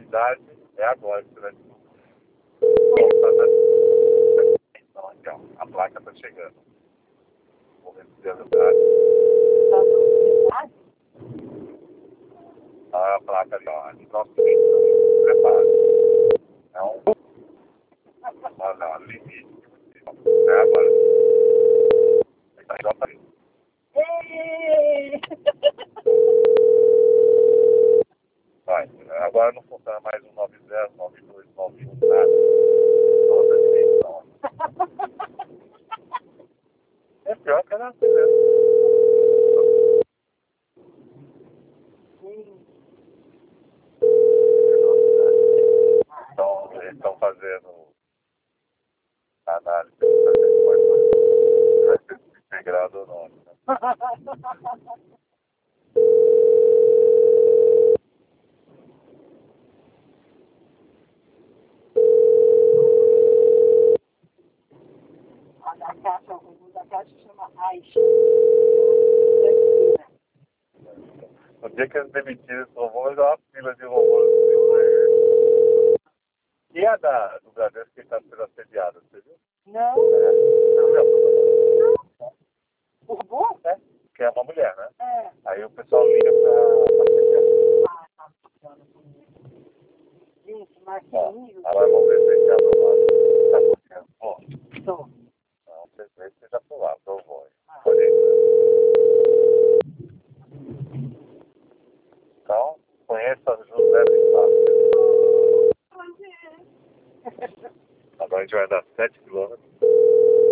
novidade é agora que você vai descobrir. Então, aqui, ó, a placa está chegando. Vou reduzir a velocidade. A placa ali, ó, ali nosso cliente, prepara. Então, olha, limite. É agora. Então, já tá aí. Vai, agora não funciona mais um 90, 92, 91, nada. Toda a direção. É pior que era assim mesmo. Então, eles estão fazendo análise para ver se vai ser integrado ou não. Né? O da caixa chama Aish. No dia que eles demitirem esse robô, vai dar uma fila de robôs. E a do Bradesco que está sendo assediada, você viu? Não. O robô? É, que é uma mulher, né? É. Aí o pessoal liga pra assediar. Gente, Ó, Marquinhos. agora vamos ver se a gente aprovado. Tá acontecendo. Ó, Tô. não, você já aprovou, aprovou. Pode ir. Então, conheça a José Lima. Agora a gente vai dar 7 km.